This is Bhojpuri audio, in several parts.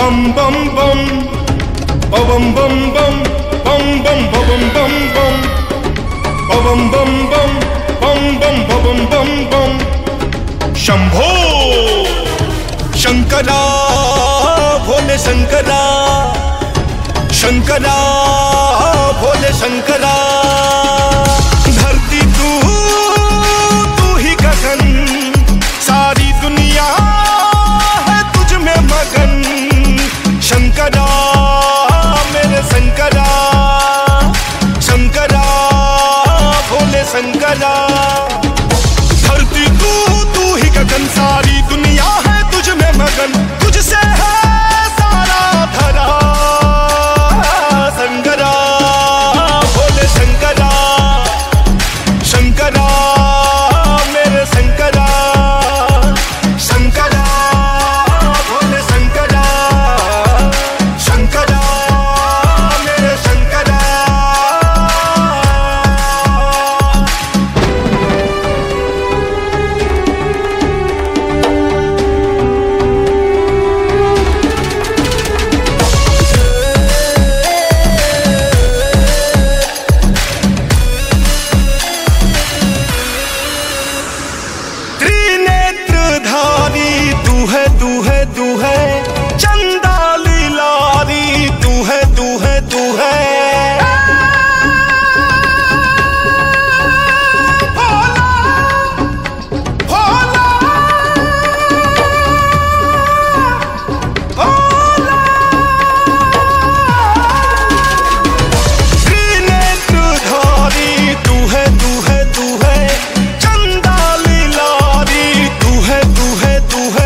bum bum bum, bum bum bum, bum bum bum bum bum, bum bum bum, bum bum bum. Shambho शंकरा भोले शंकरा, शंकरा भोले शंकरा. धरती तू तू ही गगन, सारी दुनिया है तुझ में मगन. शंकरा मेरे शंकरा, शंकरा भोले शंकरा. धरती तू तू ही गगन, सारी दुनिया है तुझ में मगन. तुझसे है सारा धरा. शंकरा भोले शंकरा, शंकरा मेरे शंकरा, शंकरा भोले शंकरा, शंकरा मेरे शंकरा. तू है तू है चंदा लीलारी. तू है तू है तू है भोला भोला भोला. त्रिनेत्रधारी तू है तू है तू है चंदा लीलारी. तू है तू है तू है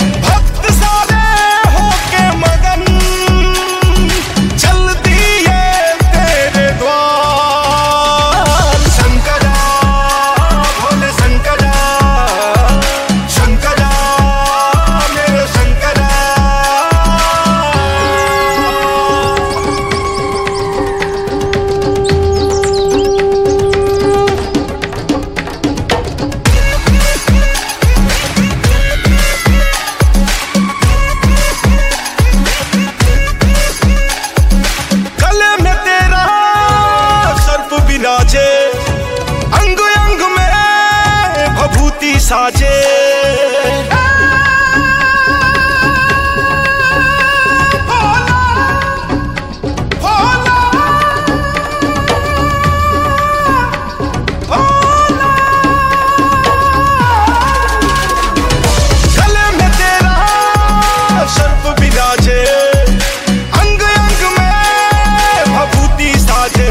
अंग अंग में भभूति साजे. भोला भोला भोला. गले में तेरा सर्प विराजे, अंग अंग में भभूति साजे.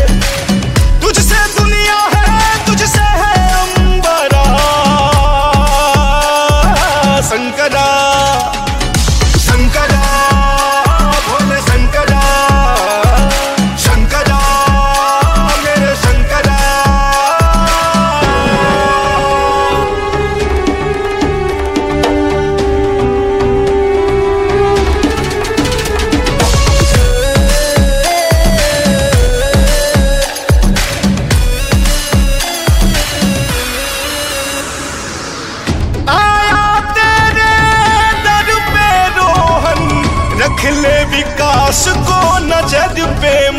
शंकरा शंकरा भोले शंकरा, शंकरा मेरे शंकरा. रख ले विकास को नजर पे